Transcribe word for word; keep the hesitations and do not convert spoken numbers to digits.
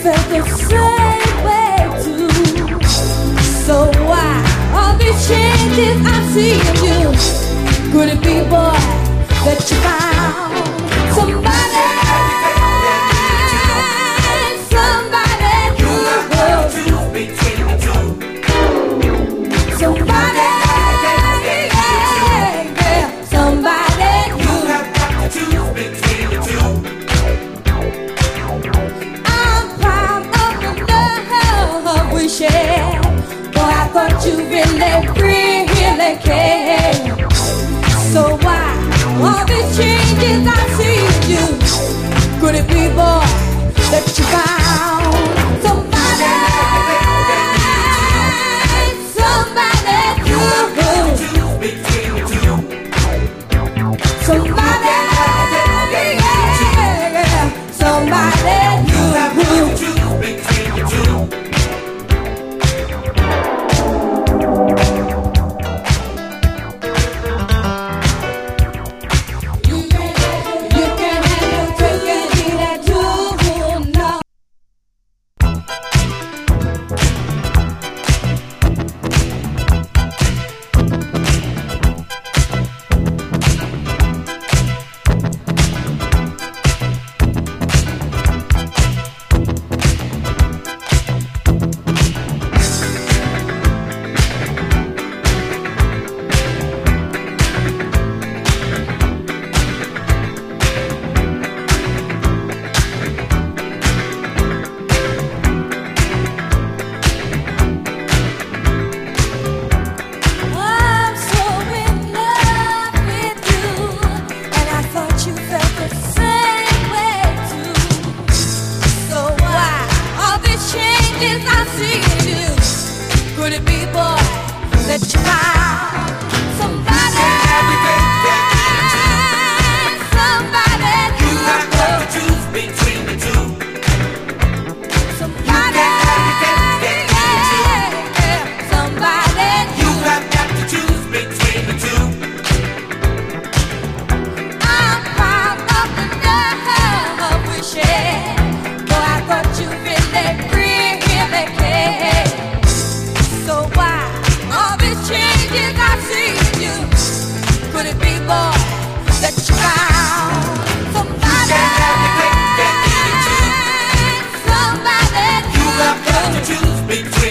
felt the same way too. So why all these changes I see in you? Could it be, boy, that you found somebody, somebody you have to choose between the two. Somebody, yeah, yeah, somebody you have got to choose between the two. I'm proud of the love we share. Boy, I thought you really, really cared. So why all these changes I see in you? Could it be, boy, that you found somebody, somebody you choose between the two? Somebody, yeah, somebody you have to choose between the two. Could it be, boy, that you found somebody, somebody you have got to choose between the two? Somebody, yeah, somebody you have got to choose between the two. I'm proud of the love we share. Boy, I thought you really, really cared. So why all these changes I see in you? Could it be, boy, that you found somebody, somebody you have got to choose between?